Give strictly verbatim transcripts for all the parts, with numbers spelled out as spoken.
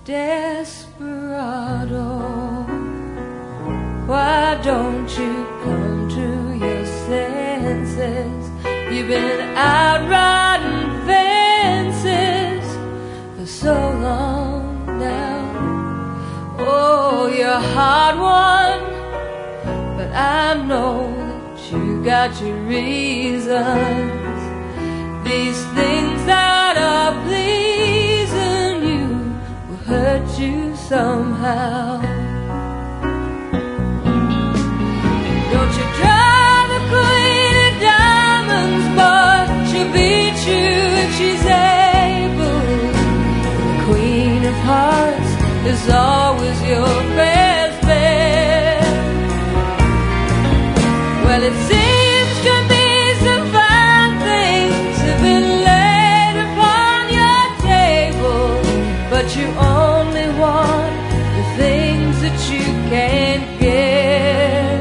Desperado, why don't you come to your senses? You've been out riding fences for so long now. Oh, you're a hard one, but I know that you got your reasons. These things that are pleasing you will hurt you somehow. Don't you drive the queen of diamonds, but she'll beat you if she's able. The queen of hearts is always your best bet. Well, it seems to me some fine things have been laid upon your table, but you only want the things that you can't get.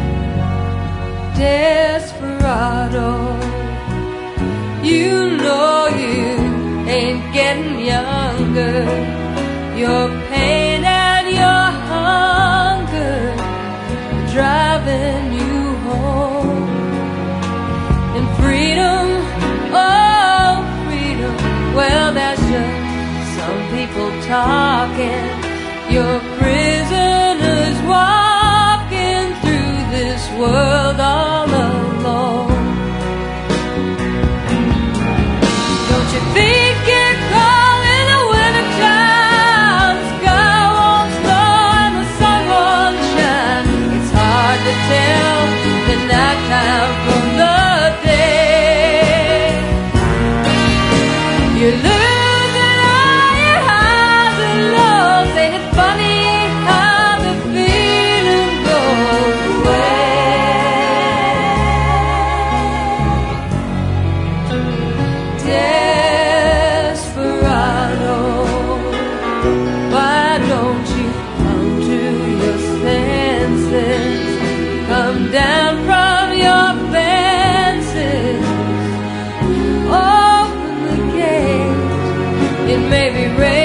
Desperado, you know you ain't getting younger. Your pain and your hunger are driving you home. And freedom, oh freedom, well that's just some people talking. You're prisoners walking through this world all alone. Don't you think you're cold in the wintertime? The sky won't snow and the sun won't shine. It's hard to tell the nighttime from the day. You're losing all your highs and lows. Ain't it funny how the feeling goes away? Desperado, why don't you come to your senses? Come down from your fences, open the gate. It may be raining